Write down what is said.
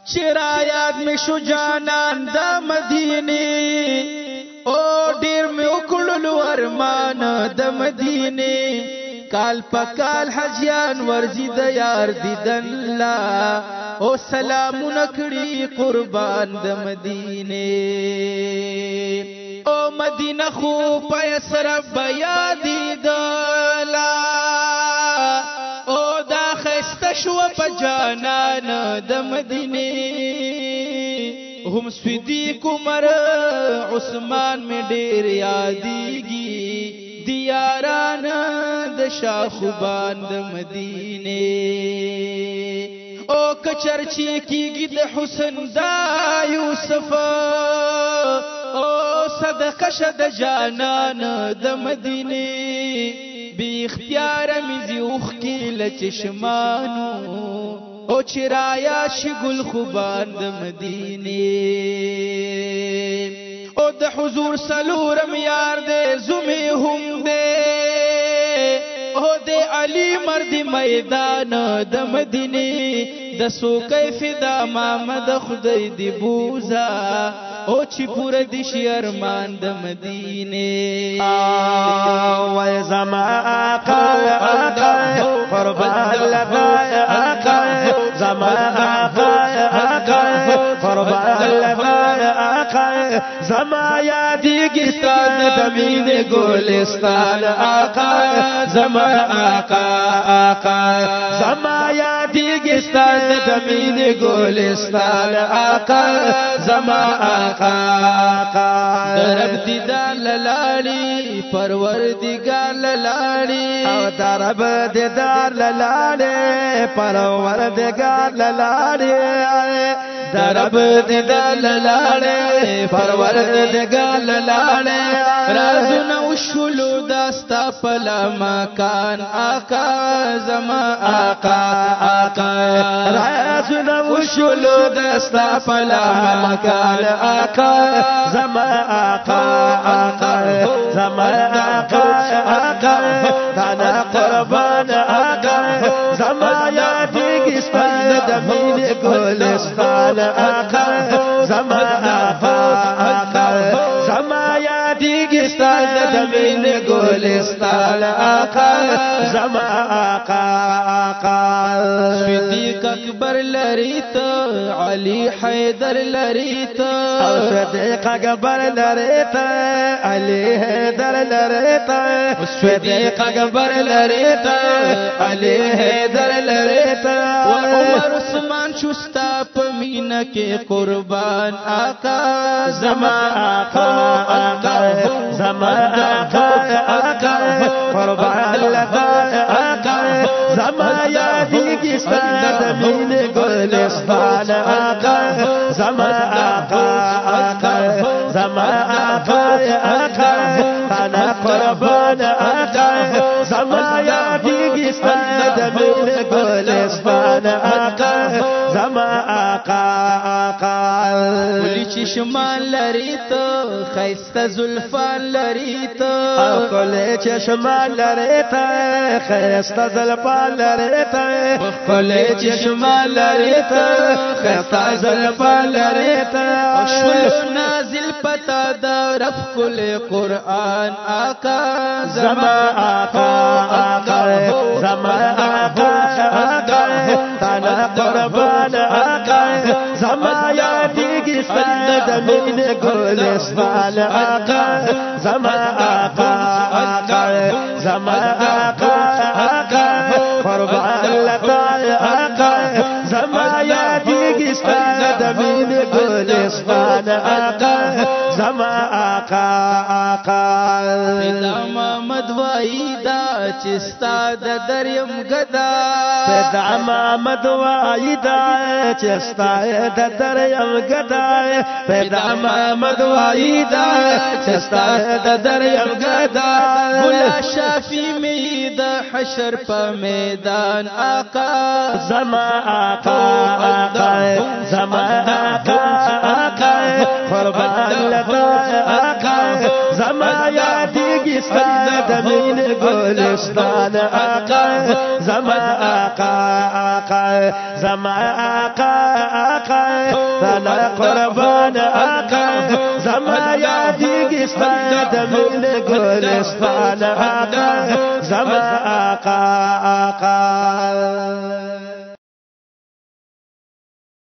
چرایات می شو جانان د مدینه او ډیر می وکړلو ارمان د مدینه کال پکال حجیان ورزی د یار دیدن لا او سلام نکړي قربان د مدینه او مدینه خو پیسر بیا دیدلا او دا خسته شو په جانان د مدینه هم صدیق عمر عثمان می ډیر یادېږي دیاران د شاخوبان د مدینه او کچرچی کیږي د حسن دا یوسف او صدقه شد جانان د مدینه بی اختیار میزی اوخ کی لچشمانو او چرایا شگل خوبان د مدینه او د حضور سلورم یار دے زمی هم دے او دے علی مرد میدان د مدینه د سو کیف دا محمد خدای دی بوزا او چی پور دی شیرمان د مدینه وای زما آقا قربان لبای آقا زما آقا قربان لبای آقا زما یادیږي ستاد د مینې ګلستان آقا زما آقا زما یادیږي ستاد د مینې ګلستان آقا زما آقا درب دیدار للاړي پروردگار للاړي او درب دیدار للاړي پروردگار للاړي درب دیدار للاړي پروردگار للاړي رازونه وشلو داستا پلا مکان آقا زما آقا رازونه وشلو داستا پلا مکان آقا زما آقا زما آقا دانا قربان آقا زما یادیږي ستاد د مینې ګلستان آقا زما آقا زما یادیږي ستاد د مینې ګلستان آقا زما آقا صدیق اکبر لریت علی حیدر لریت صدیق اکبر لریت علی حیدر لریت صدیق اکبر لریت علی حیدر لریت عمر عثمان شستا پمینا کے قربان آقا زما آقا زما آقا قربان لبای آقا زما یادیږي ستاد د مینې ګلستان آقا زما آقا زما آقا انا قربان آقا زما یادیږي ستاد د مینې ګلستان آقا زما آقا کلی چشمان لري ته خیسته زلفان لري ته کلی چشمان لري ته خیسته زلفان لري ته کلی چشمان لري ته خیسته زلفان لري ته شول نازل پتا د رب کل قرآن آقا زما آقا زما آقا تانا قربان آقا زما یادیږي ستاد د مینې ګلستان آقا زما آقا زما آقا قربان لبای آقا زما یادیږي ستاد د مینې ګلستان آقا زما آقا پیدا محمد وایدا چې ستاد دریم غدا پیدا محمد وایدا چې ستاد دریم غدا پیدا محمد وایدا چې ستاد دریم غدا بولا شافی می د حشر په میدان آقا زما آقا زما آقا قربان لبای آقا زما یادیږي ستاد د مینې ګلستان آقا زما آقا زما آقا ستانا قربان آقا زما یادیږي ستا د مینې ګلستان آقا زما آقا